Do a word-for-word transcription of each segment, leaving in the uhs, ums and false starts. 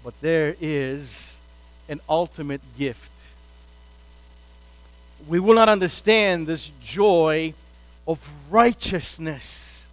But there is an ultimate gift. We will not understand this joy of righteousness.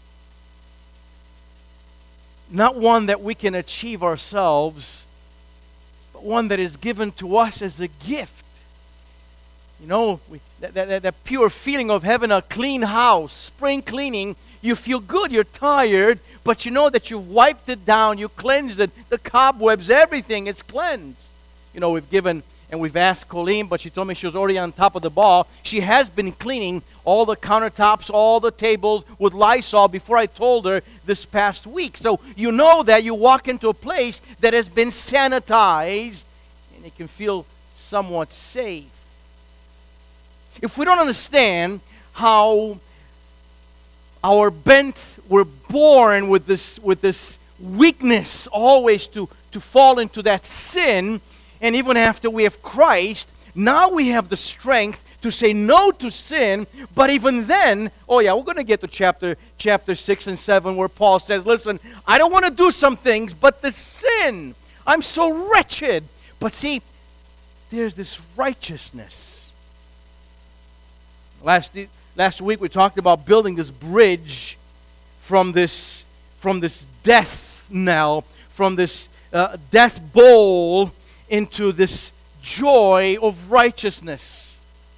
Not one that we can achieve ourselves, but one that is given to us as a gift. You know, we, that, that, that pure feeling of having a clean house, spring cleaning, you feel good, you're tired, but you know that you've wiped it down, you cleansed it, the cobwebs, everything is cleansed. You know, we've given, and we've asked Colleen, but she told me she was already on top of the ball. She has been cleaning all the countertops, all the tables with Lysol before I told her this past week. So you know that you walk into a place that has been sanitized, and it can feel somewhat safe. If we don't understand how our bent, we're born with this with this weakness always to, to fall into that sin, and even after we have Christ, now we have the strength to say no to sin. But even then, oh yeah, we're going to get to chapter chapter six and seven where Paul says, listen, I don't want to do some things, but the sin, I'm so wretched. But see, there's this righteousness. Last last week we talked about building this bridge from this from this death knell, from this uh, death bowl into this joy of righteousness.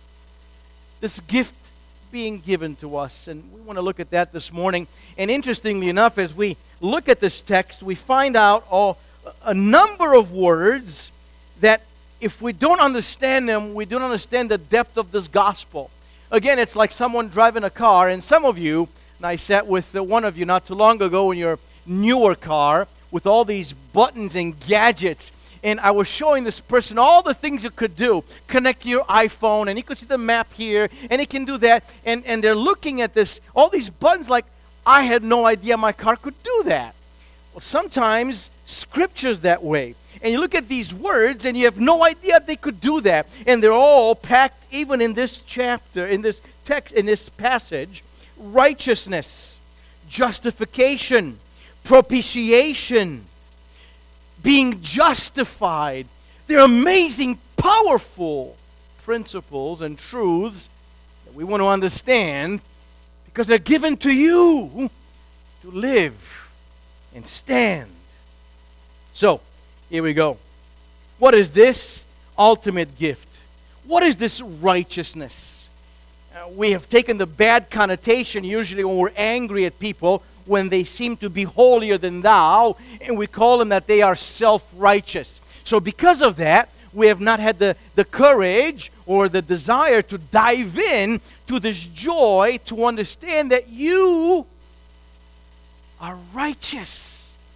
This gift being given to us, and we want to look at that this morning. And interestingly enough, as we look at this text, we find out oh, a number of words that if we don't understand them, we don't understand the depth of this gospel. Again, it's like someone driving a car, and some of you, and I sat with uh, one of you not too long ago in your newer car with all these buttons and gadgets, and I was showing this person all the things you could do. Connect your iPhone, and you could see the map here, and it can do that, and, and they're looking at this, all these buttons like, I had no idea my car could do that. Well, sometimes Scripture's that way. And you look at these words, and you have no idea they could do that. And they're all packed, even in this chapter, in this text, in this passage. Righteousness, justification, propitiation, being justified. They're amazing, powerful principles and truths that we want to understand because they're given to you to live and stand. So, here we go. What is this ultimate gift? What is this righteousness? Uh, we have taken the bad connotation usually when we're angry at people when they seem to be holier than thou, and we call them that they are self-righteous. So because of that, we have not had the, the courage or the desire to dive in to this joy to understand that you are righteous.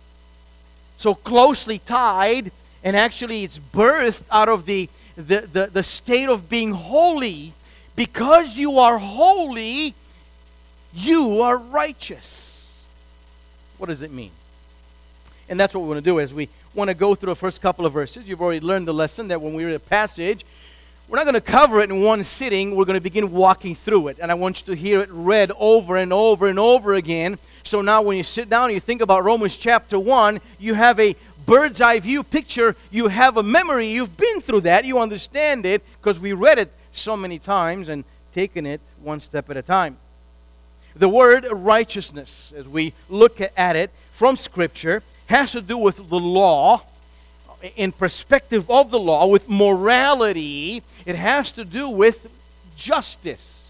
So closely tied, and actually it's birthed out of the, the, the, the state of being holy. Because you are holy, you are righteous. What does it mean? And that's what we want to do as we want to go through the first couple of verses. You've already learned the lesson that when we read a passage, we're not going to cover it in one sitting. We're going to begin walking through it. And I want you to hear it read over and over and over again. So now when you sit down and you think about Romans chapter one, you have a bird's eye view picture. You have a memory. You've been through that. You understand it because we read it so many times and taken it one step at a time. The word righteousness, as we look at it from Scripture, has to do with the law, in perspective of the law, with morality. It has to do with justice.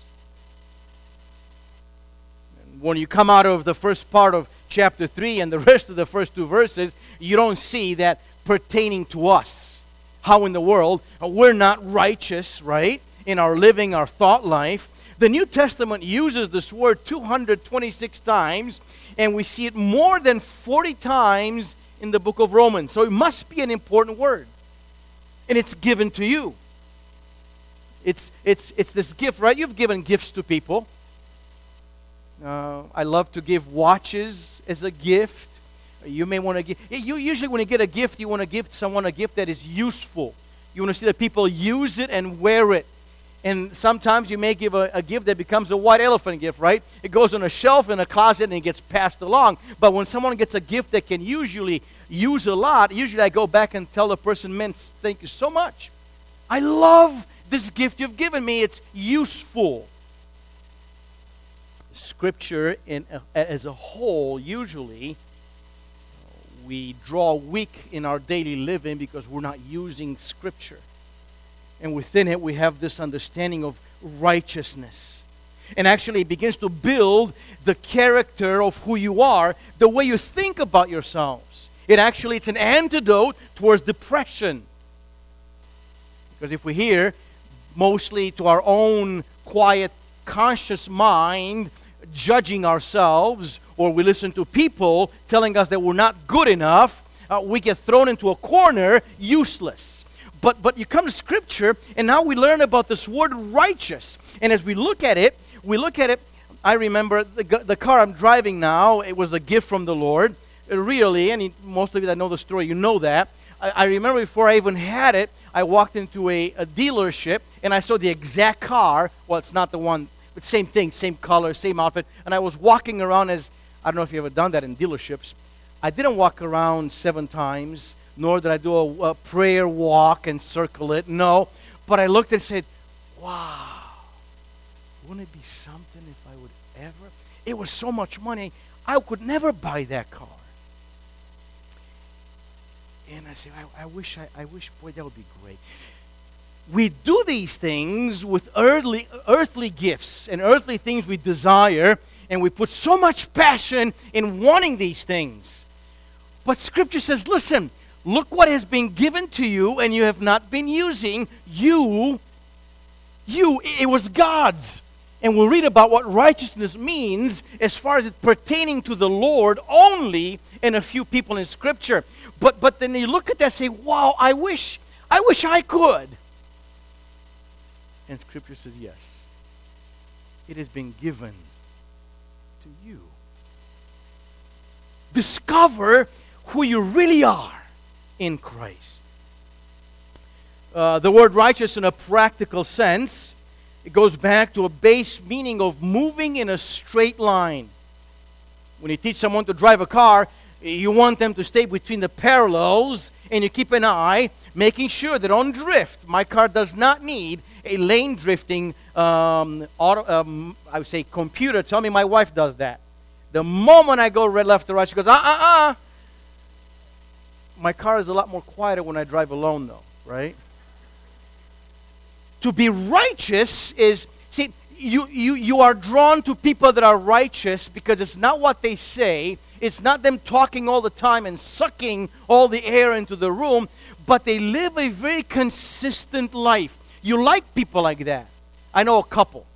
And when you come out of the first part of chapter three and the rest of the first two verses, you don't see that pertaining to us. How in the world we're not righteous, right? In our living, our thought life. The New Testament uses this word two hundred twenty-six times, and we see it more than forty times in the book of Romans. So it must be an important word. And it's given to you. It's it's it's this gift, right? You've given gifts to people. Uh, I love to give watches as a gift. You may want to give. You usually, when you get a gift, you want to give someone a gift that is useful. You want to see that people use it and wear it. And sometimes you may give a, a gift that becomes a white elephant gift, right? It goes on a shelf in a closet and it gets passed along. But when someone gets a gift that can usually use a lot, usually I go back and tell the person, man, thank you so much. I love this gift you've given me. It's useful. Scripture in, uh, as a whole, usually, we draw weak in our daily living because we're not using Scripture. And within it, we have this understanding of righteousness. And actually, it begins to build the character of who you are, the way you think about yourselves. It actually, it's an antidote towards depression. Because if we hear mostly to our own quiet, conscious mind, judging ourselves, or we listen to people telling us that we're not good enough, uh, we get thrown into a corner, useless. But but you come to Scripture, and now we learn about this word righteous. And as we look at it, we look at it, I remember the, the car I'm driving now, it was a gift from the Lord. Uh, really, and most of you that know the story, you know that. I, I remember before I even had it, I walked into a, a dealership, and I saw the exact car. Well, it's not the one, but same thing, same color, same outfit. And I was walking around as, I don't know if you've ever done that in dealerships. I didn't walk around seven times, nor did I do a, a prayer walk and circle it. No. But I looked and said, wow, wouldn't it be something if I would ever? It was so much money, I could never buy that car. And I said, I, I wish, I, I wish, boy, that would be great. We do these things with earthly, earthly gifts and earthly things we desire, and we put so much passion in wanting these things. But Scripture says, listen, look what has been given to you and you have not been using. You, you, it was God's. And we'll read about what righteousness means as far as it pertaining to the Lord only in a few people in Scripture. But but then you look at that and say, wow, I wish, I wish I could. And Scripture says, yes, it has been given to you. Discover who you really are in Christ. Uh, the word righteous in a practical sense, it goes back to a base meaning of moving in a straight line. When you teach someone to drive a car, you want them to stay between the parallels, and you keep an eye, making sure they don't drift. My car does not need a lane drifting, um, auto, um, I would say, computer. Tell me my wife does that. The moment I go red, left, or right, she goes, uh-uh-uh. My car is a lot more quieter when I drive alone, though, right? To be righteous is, see, you, you, you are drawn to people that are righteous because it's not what they say. It's not them talking all the time and sucking all the air into the room, but they live a very consistent life. You like people like that. I know a couple.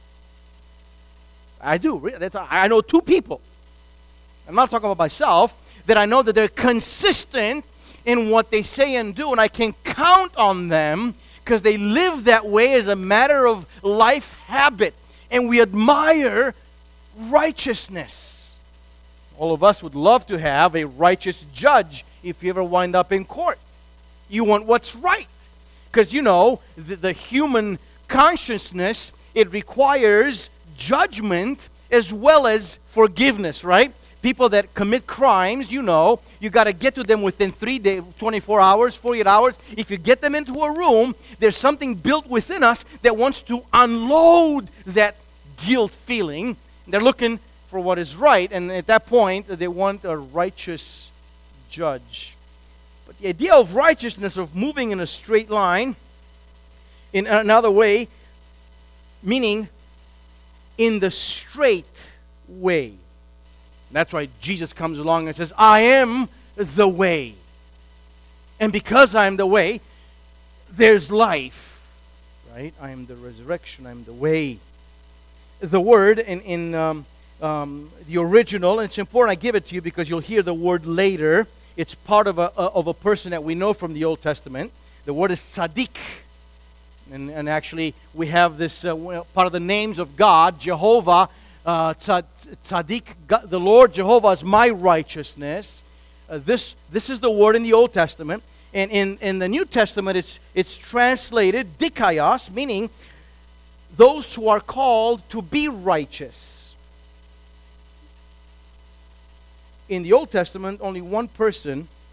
I do. That's, I know two people. I'm not talking about myself. That I know that they're consistent in what they say and do, and I can count on them because they live that way as a matter of life habit. And we admire righteousness. All of us would love to have a righteous judge if you ever wind up in court. You want what's right. Because, you know, the, the human consciousness, it requires judgment as well as forgiveness, right? People that commit crimes, you know, you got to get to them within three days, twenty-four hours, forty-eight hours. If you get them into a room, there's something built within us that wants to unload that guilt feeling. They're looking for what is right, and at that point, they want a righteous judge. But the idea of righteousness, of moving in a straight line, in another way, meaning in the straight way. That's why Jesus comes along and says, I am the way. And because I am the way, there's life. Right? I am the resurrection. I am the way. The word in, in um, um, the original, and it's important I give it to you because you'll hear the word later. It's part of a, of a person that we know from the Old Testament. The word is tzaddik. And, and actually, we have this uh, part of the names of God, Jehovah, Uh, tzaddik, God, the Lord Jehovah is my righteousness. Uh, this this is the word in the Old Testament, and in, in the New Testament, it's it's translated dikaios, meaning those who are called to be righteous. In the Old Testament, only one person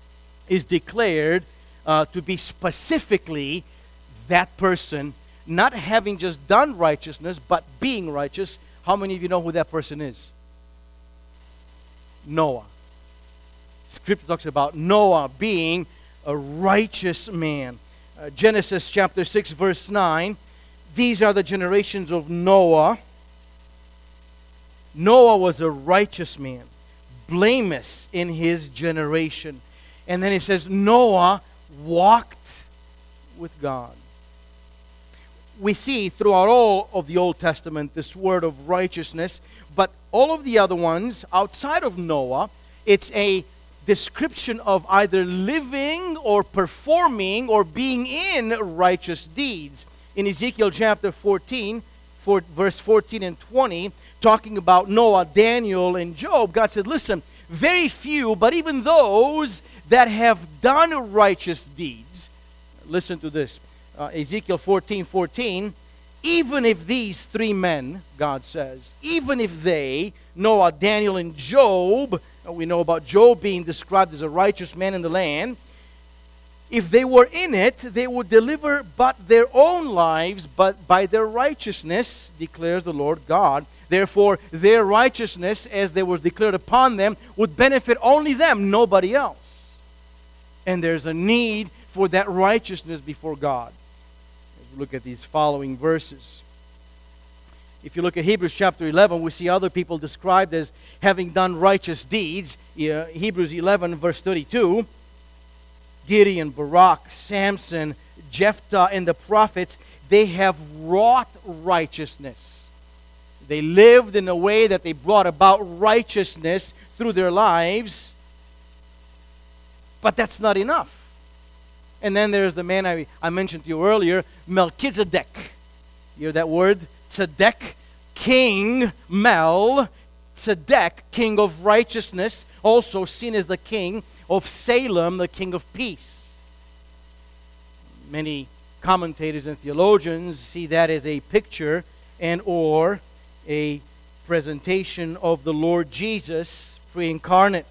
is declared uh, to be specifically that person, not having just done righteousness, but being righteous. How many of you know who that person is? Noah. Scripture talks about Noah being a righteous man. Uh, Genesis chapter six, verse nine. These are the generations of Noah. Noah was a righteous man, blameless in his generation. And then it says, Noah walked with God. We see throughout all of the Old Testament this word of righteousness, but all of the other ones outside of Noah, it's a description of either living or performing or being in righteous deeds. In Ezekiel chapter fourteen, for verse fourteen and twenty, talking about Noah, Daniel, and Job, God said, listen, very few, but even those that have done righteous deeds. Listen to this. Uh, Ezekiel fourteen fourteen, even if these three men, God says, even if they, Noah, Daniel, and Job, uh, we know about Job being described as a righteous man in the land, if they were in it, they would deliver but their own lives, but by their righteousness, declares the Lord God. Therefore, their righteousness, as they was declared upon them, would benefit only them, nobody else. And there's a need for that righteousness before God. As we look at these following verses. If you look at Hebrews chapter eleven, we see other people described as having done righteous deeds. Yeah, Hebrews eleven, verse thirty-two. Gideon, Barak, Samson, Jephthah, and the prophets, they have wrought righteousness. They lived in a way that they brought about righteousness through their lives. But that's not enough. And then there's the man I, I mentioned to you earlier, Melchizedek. You hear that word? Tzedek, king, Mel, Tzedek, king of righteousness, also seen as the king of Salem, the king of peace. Many commentators and theologians see that as a picture and or a presentation of the Lord Jesus pre-incarnate.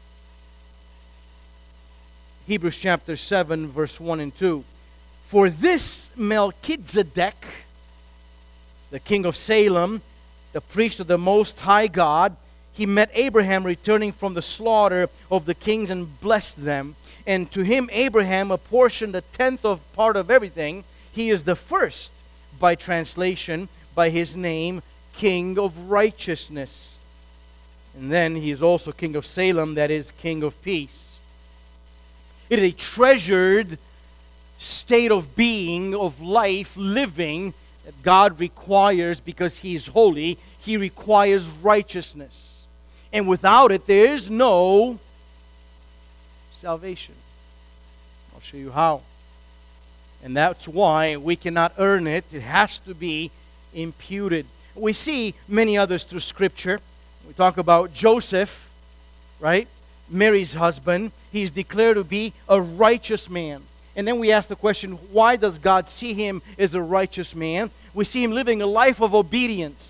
Hebrews chapter seven, verse one and two. For this Melchizedek, the king of Salem, the priest of the Most High God, he met Abraham returning from the slaughter of the kings and blessed them. And to him Abraham apportioned a tenth of part of everything. He is the first, by translation, by his name, King of Righteousness. And then he is also King of Salem, that is, King of Peace. It is a treasured state of being, of life, living, that God requires because He is holy. He requires righteousness. And without it, there is no salvation. I'll show you how. And that's why we cannot earn it. It has to be imputed. We see many others through Scripture. We talk about Joseph, right? Mary's husband. He's declared to be a righteous man. And then we ask the question, why does God see him as a righteous man? We see him living a life of obedience.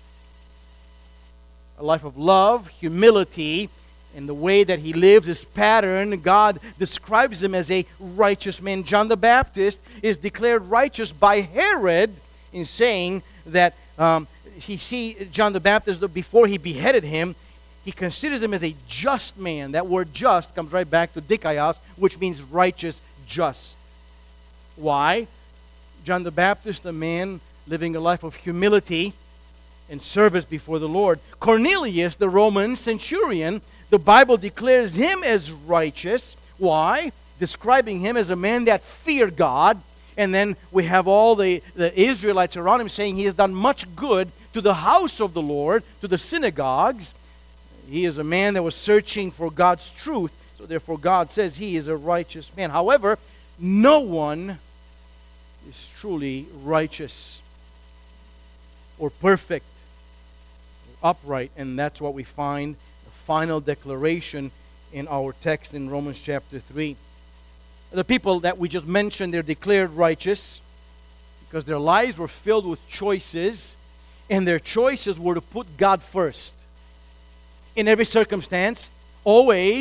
A life of love, humility, and the way that he lives, his pattern, God describes him as a righteous man. John the Baptist is declared righteous by Herod in saying that um, he see John the Baptist, before he beheaded him, he considers him as a just man. That word just comes right back to dikaios, which means righteous, just. Why? John the Baptist, a man living a life of humility and service before the Lord. Cornelius, the Roman centurion, the Bible declares him as righteous. Why? Describing him as a man that feared God. And then we have all the, the Israelites around him saying he has done much good to the house of the Lord, to the synagogues. He is a man that was searching for God's truth. So therefore God says he is a righteous man. However, no one is truly righteous or perfect or upright. And that's what we find the final declaration in our text in Romans chapter three. The people that we just mentioned, they're declared righteous because their lives were filled with choices, and their choices were to put God first. In every circumstance, always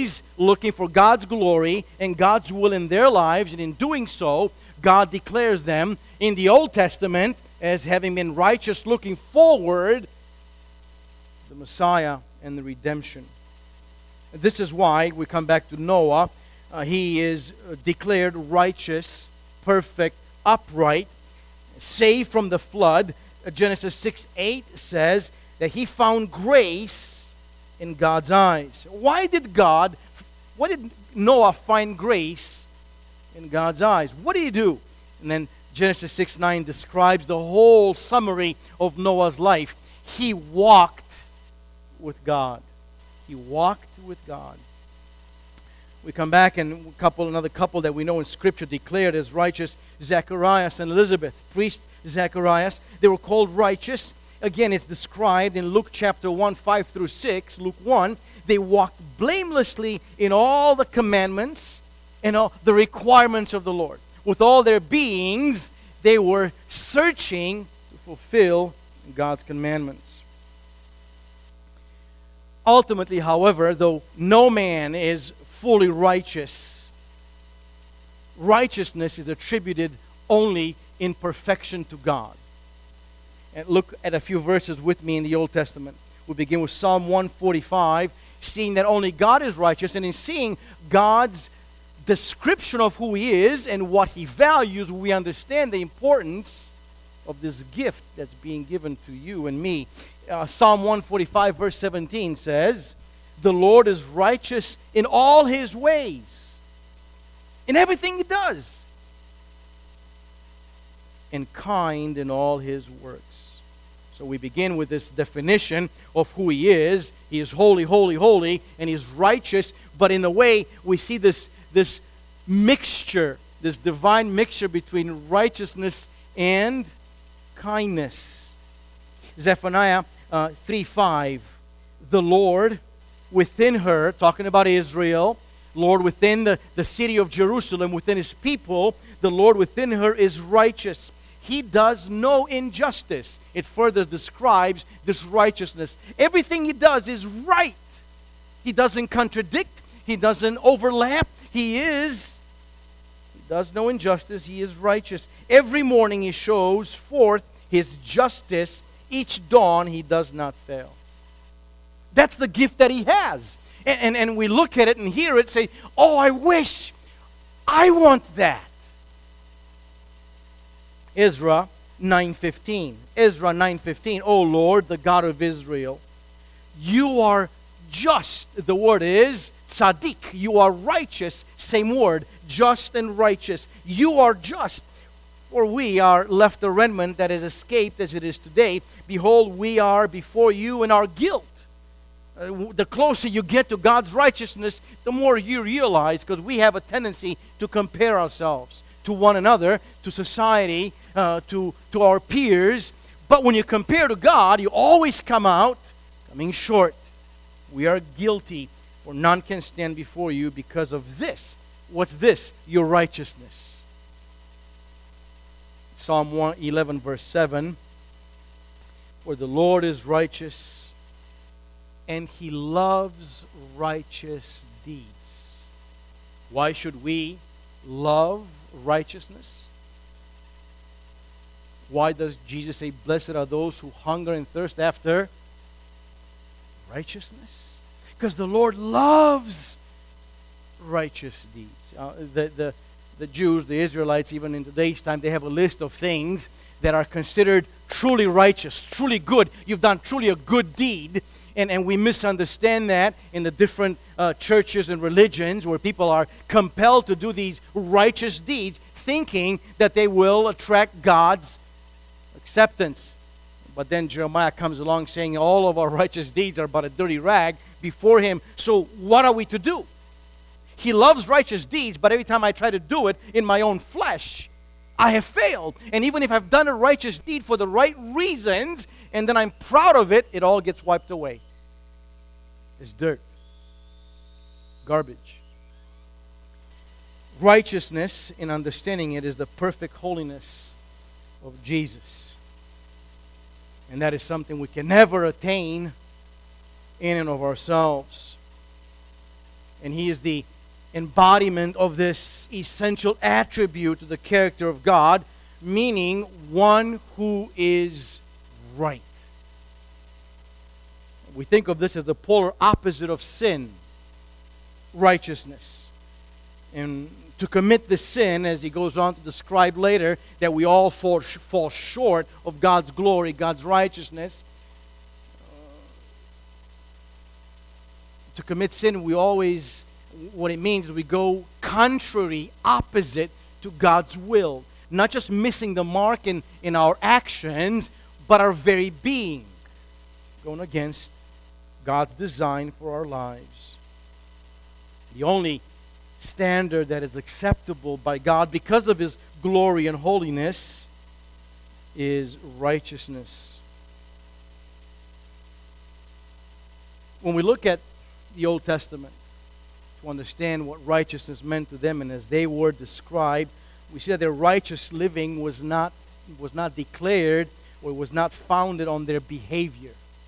looking for God's glory and God's will in their lives, and in doing so, God declares them in the Old Testament as having been righteous, looking forward to the Messiah and the redemption. This is why we come back to Noah. Uh, he is declared righteous, perfect, upright, saved from the flood. Uh, Genesis six eight says that he found grace in God's eyes. Why did God, why did Noah find grace in God's eyes? What did he do? And then Genesis six nine describes the whole summary of Noah's life. He walked with God. He walked with God. We come back and a couple, another couple that we know in Scripture declared as righteous, Zacharias and Elizabeth, priest Zacharias. They were called righteous. Again, it's described in Luke chapter one, five through six. Luke one, they walked blamelessly in all the commandments and all the requirements of the Lord. With all their beings, they were searching to fulfill God's commandments. Ultimately, however, though no man is fully righteous, righteousness is attributed only in perfection to God. And look at a few verses with me in the Old Testament. We begin with Psalm one forty-five, seeing that only God is righteous, and in seeing God's description of who He is and what He values, we understand the importance of this gift that's being given to you and me. Uh, Psalm one forty-five verse seventeen says, "The Lord is righteous in all His ways," in everything He does, "and kind in all His works." So we begin with this definition of who He is. He is holy, holy, holy, and He is righteous. But in a way, we see this, this mixture, this divine mixture between righteousness and kindness. Zephaniah uh, three five, "The Lord within her," talking about Israel, Lord within the, the city of Jerusalem, within His people, "the Lord within her is righteous. He does no injustice." It further describes this righteousness. Everything He does is right. He doesn't contradict. He doesn't overlap. He is, He does no injustice. He is righteous. Every morning He shows forth His justice. Each dawn He does not fail. That's the gift that He has. And, and, and we look at it and hear it, say, "Oh, I wish, I want that." Ezra nine fifteen. Ezra nine fifteen. "O Lord, the God of Israel, You are just." The word is tzaddik. You are righteous. Same word. Just and righteous. You are just. For we are left a remnant that has escaped as it is today. Behold, we are before You in our guilt. Uh, the closer you get to God's righteousness, the more you realize, because we have a tendency to compare ourselves to one another, to society, uh, to, to our peers. But when you compare to God, you always come out coming short. We are guilty, for none can stand before You because of this. What's this? Your righteousness. Psalm one eleven verse seven, "For the Lord is righteous, and He loves righteous deeds." Why should we love righteousness? Why does Jesus say, "Blessed are those who hunger and thirst after righteousness"? Because the Lord loves righteous deeds. Uh, the, the, the Jews, the Israelites, even in today's time, they have a list of things that are considered truly righteous, truly good. You've done truly a good deed. And, and we misunderstand that in the different uh, churches and religions where people are compelled to do these righteous deeds, thinking that they will attract God's acceptance. But then Jeremiah comes along saying all of our righteous deeds are but a dirty rag before Him. So what are we to do? He loves righteous deeds, but every time I try to do it in my own flesh, I have failed. And even if I've done a righteous deed for the right reasons, and then I'm proud of it, it all gets wiped away. It's dirt. Garbage. Righteousness, in understanding it, is the perfect holiness of Jesus. And that is something we can never attain in and of ourselves. And He is the embodiment of this essential attribute to the character of God, meaning one who is right. We think of this as the polar opposite of sin, righteousness. And to commit the sin, as he goes on to describe later, that we all fall, fall short of God's glory, God's righteousness. Uh, to commit sin, we always, what it means is we go contrary, opposite to God's will. Not just missing the mark in, in our actions, but our very being. Going against God's design for our lives. The only standard that is acceptable by God because of His glory and holiness is righteousness. When we look at the Old Testament to understand what righteousness meant to them, and as they were described, we see that their righteous living was not was not declared or was not founded on their behavior.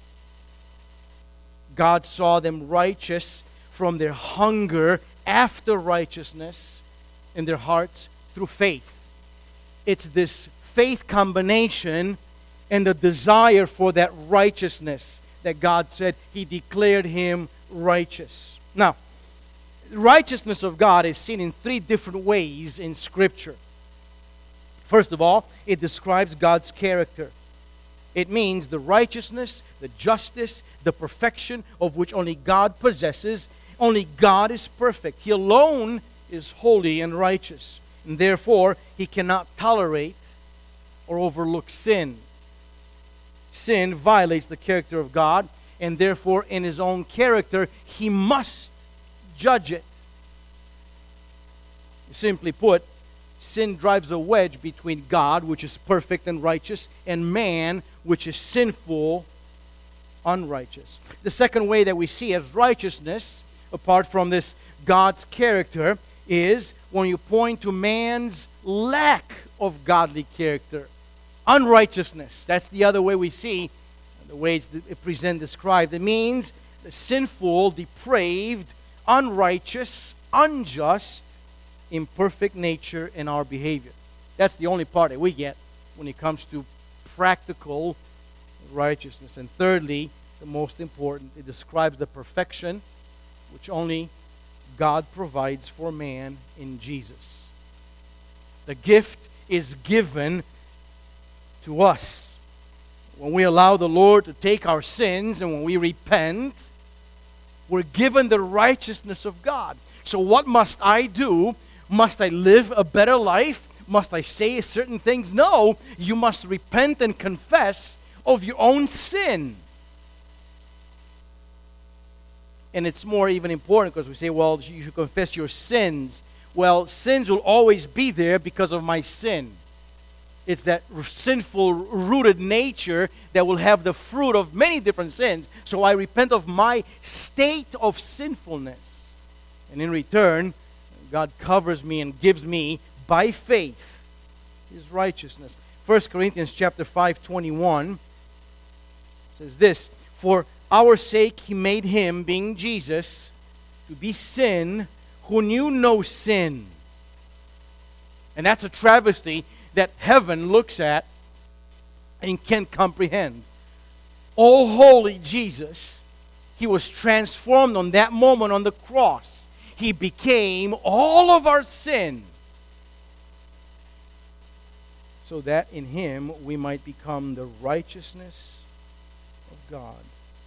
God saw them righteous from their hunger after righteousness in their hearts through faith. It's this faith combination and the desire for that righteousness that God said He declared him righteous. Now, righteousness of God is seen in three different ways in Scripture. First of all, it describes God's character. It means the righteousness, the justice, the perfection of which only God possesses. Only God is perfect. He alone is holy and righteous. And therefore, He cannot tolerate or overlook sin. Sin violates the character of God, and therefore, in His own character, He must judge it. Simply put, sin drives a wedge between God, which is perfect and righteous, and man, which is sinful, unrighteous. The second way that we see as righteousness, apart from this God's character, is when you point to man's lack of godly character. Unrighteousness. That's the other way we see the way it's present described. It means the sinful, depraved, unrighteous, unjust, imperfect nature in our behavior. That's the only part that we get when it comes to practical righteousness. And thirdly, the most important, it describes the perfection which only God provides for man in Jesus. The gift is given to us. When we allow the Lord to take our sins and when we repent, we're given the righteousness of God. So what must I do? Must I live a better life? Must I say certain things? No, you must repent and confess of your own sin. And it's more even important because we say, well, you should confess your sins. Well, sins will always be there because of my sin. It's that sinful, rooted nature that will have the fruit of many different sins. So I repent of my state of sinfulness. And in return, God covers me and gives me, by faith, His righteousness. First Corinthians chapter five, twenty-one says this, "For our sake He made Him, being Jesus, to be sin who knew no sin." And that's a travesty that heaven looks at and can't comprehend. Oh, holy Jesus, He was transformed on that moment on the cross. He became all of our sin so that in Him we might become the righteousness of God.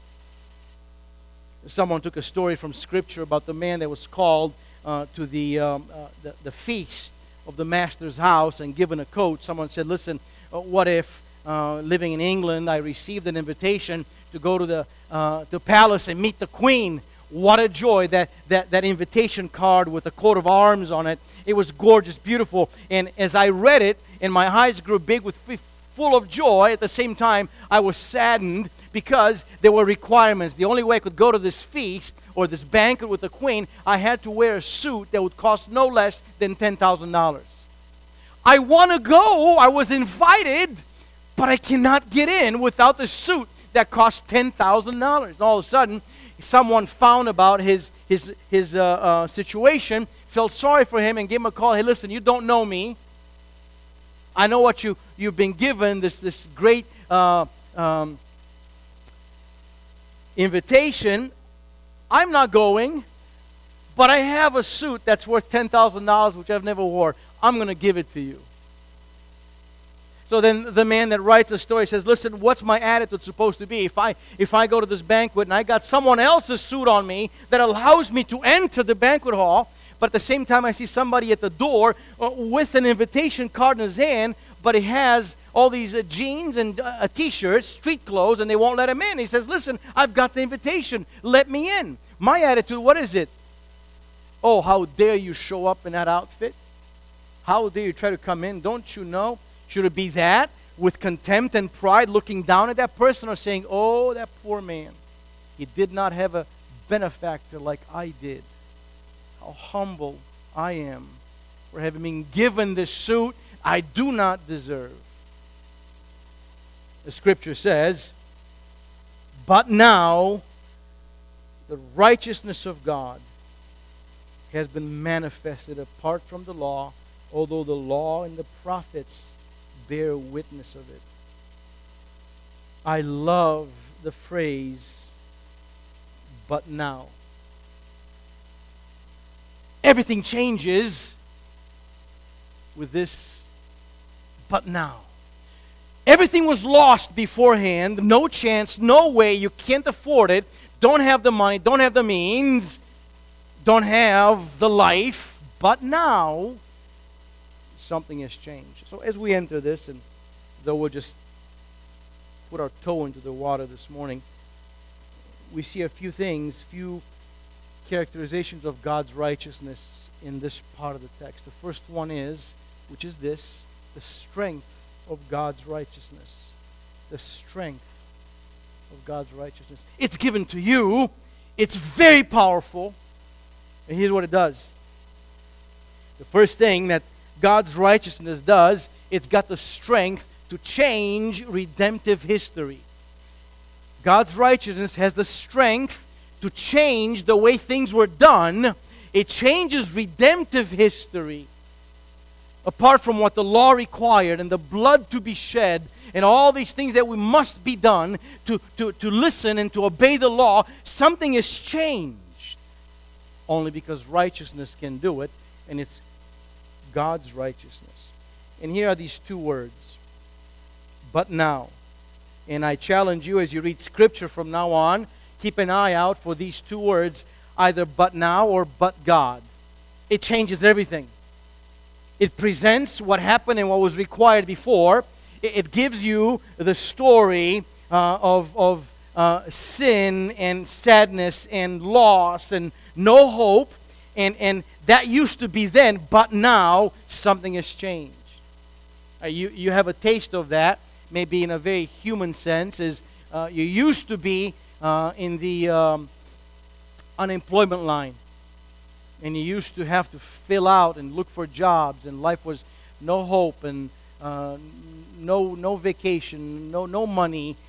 Someone took a story from Scripture about the man that was called uh, to the, um, uh, the the feast of the master's house and given a coat. Someone said, listen, uh, what if uh, living in England I received an invitation to go to the uh, the palace and meet the queen? What a joy, that, that, that invitation card with a coat of arms on it. It was gorgeous, beautiful. And as I read it, and my eyes grew big with full of joy, at the same time I was saddened because there were requirements. The only way I could go to this feast or this banquet with the queen, I had to wear a suit that would cost no less than ten thousand dollars. I want to go. I was invited, but I cannot get in without the suit that cost ten thousand dollars. And all of a sudden, someone found about his, his, his uh, uh, situation, felt sorry for him, and gave him a call. Hey, listen, you don't know me. I know what you, you've been given, this, this great uh, um, invitation. I'm not going, but I have a suit that's worth ten thousand dollars, which I've never wore. I'm going to give it to you. So then the man that writes the story says, listen, what's my attitude supposed to be? If I, if I go to this banquet and I got someone else's suit on me that allows me to enter the banquet hall, but at the same time I see somebody at the door uh, with an invitation card in his hand, but he has all these uh, jeans and uh, a t-shirt, street clothes, and they won't let him in. He says, listen, I've got the invitation. Let me in. My attitude, what is it? Oh, how dare you show up in that outfit? How dare you try to come in? Don't you know? Should it be that, with contempt and pride, looking down at that person, or saying, oh, that poor man, he did not have a benefactor like I did. How humble I am for having been given this suit I do not deserve. The scripture says, but now the righteousness of God has been manifested apart from the law, although the law and the prophets bear witness of it. I love the phrase, but now. Everything changes with this, but now. Everything was lost beforehand, no chance, no way, you can't afford it, don't have the money, don't have the means, don't have the life, but now something has changed. So as we enter this, and though we'll just put our toe into the water this morning, we see a few things, few characterizations of God's righteousness in this part of the text. The first one is, which is this, the strength of God's righteousness. The strength of God's righteousness. It's given to you. It's very powerful. And here's what it does. The first thing that God's righteousness does, it's got the strength to change redemptive history. God's righteousness has the strength to change the way things were done. It changes redemptive history. Apart from what the law required and the blood to be shed and all these things that we must be done to, to, to listen and to obey the law, something has changed. Only because righteousness can do it, and it's God's righteousness. And here are these two words, but now. And I challenge you as you read Scripture from now on, keep an eye out for these two words, either but now or but God. It changes everything. It presents what happened and what was required before. It, it gives you the story uh, of, of uh, sin and sadness and loss and no hope. And, and that used to be then, but now something has changed. Uh, you, you have a taste of that, maybe in a very human sense, is uh, you used to be uh, in the um, unemployment line. And you used to have to fill out and look for jobs, and life was no hope and uh, no no vacation, no no money.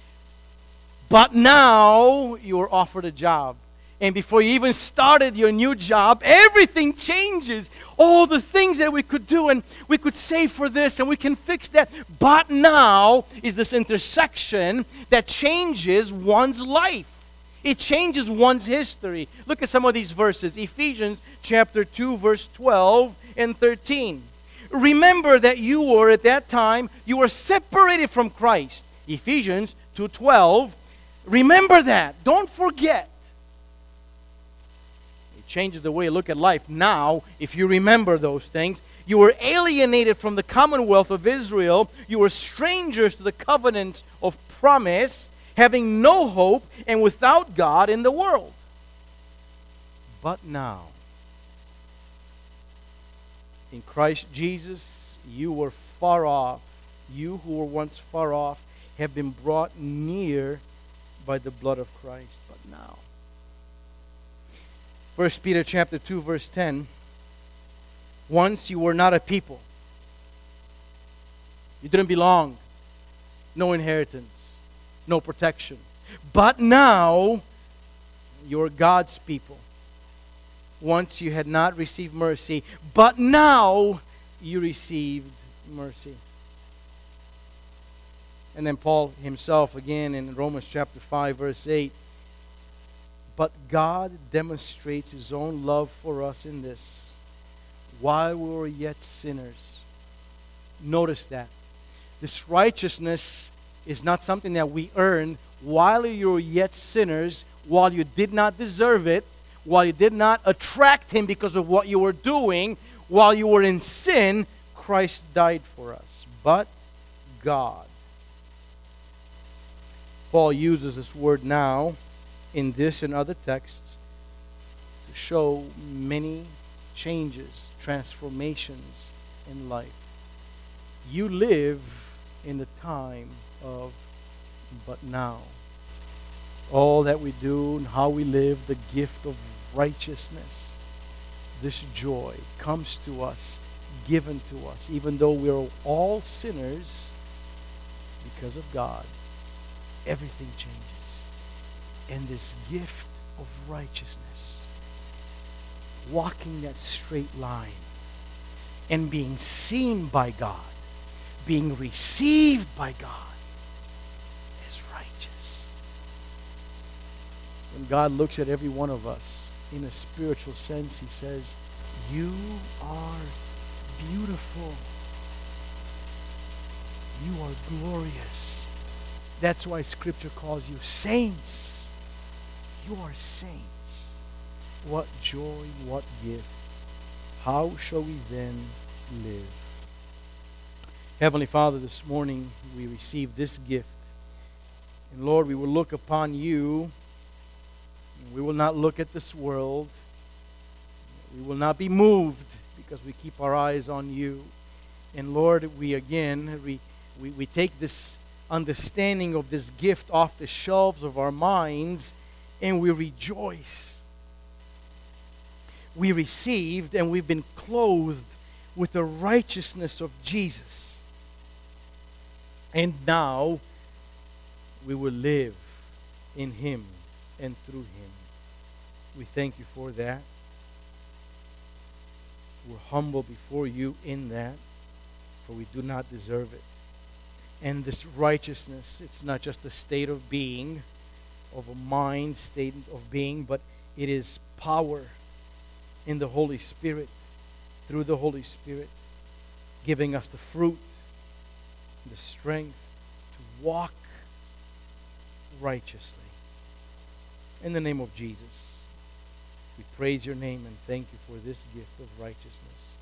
But now you are offered a job. And before you even started your new job, everything changes. All the things that we could do, and we could save for this, and we can fix that. But now is this intersection that changes one's life. It changes one's history. Look at some of these verses. Ephesians chapter two, verse twelve and thirteen. Remember that you were at that time, you were separated from Christ. Ephesians two twelve. Remember that. Don't forget. It changes the way you look at life. Now, if you remember those things, you were alienated from the commonwealth of Israel. You were strangers to the covenants of promise, having no hope and without God in the world. But now, in Christ Jesus, you were far off. You who were once far off have been brought near by the blood of Christ. But now, First Peter chapter two, verse ten. Once you were not a people. You didn't belong. No inheritance. No protection. But now you're God's people. Once you had not received mercy, but now you received mercy. And then Paul himself again in Romans chapter five verse eight. But God demonstrates His own love for us in this: while we were yet sinners. Notice that. This righteousness is not something that we earn. While you were yet sinners, while you did not deserve it, while you did not attract Him because of what you were doing, while you were in sin, Christ died for us. But God. Paul uses this word now in this and other texts to show many changes, transformations in life. You live in the time of but now. All that we do and how we live, the gift of righteousness, this joy comes to us, given to us, even though we're all sinners. Because of God, everything changes. And this gift of righteousness, walking that straight line and being seen by God, being received by God, is righteous. When God looks at every one of us in a spiritual sense, He says, you are beautiful. You are glorious. That's why Scripture calls you saints. You are saints. What joy, what gift. How shall we then live? Heavenly Father, this morning we receive this gift. And Lord, we will look upon you. We will not look at this world. We will not be moved because we keep our eyes on you. And Lord, we again, we, we, we take this understanding of this gift off the shelves of our minds and we rejoice. We received and we've been clothed with the righteousness of Jesus. And now we will live in Him and through Him. We thank you for that. We're humble before you in that, for we do not deserve it. And this righteousness, it's not just a state of being, of a mind state of being, but it is power in the Holy Spirit, through the Holy Spirit, giving us the fruit, the strength to walk righteously. In the name of Jesus, we praise your name and thank you for this gift of righteousness.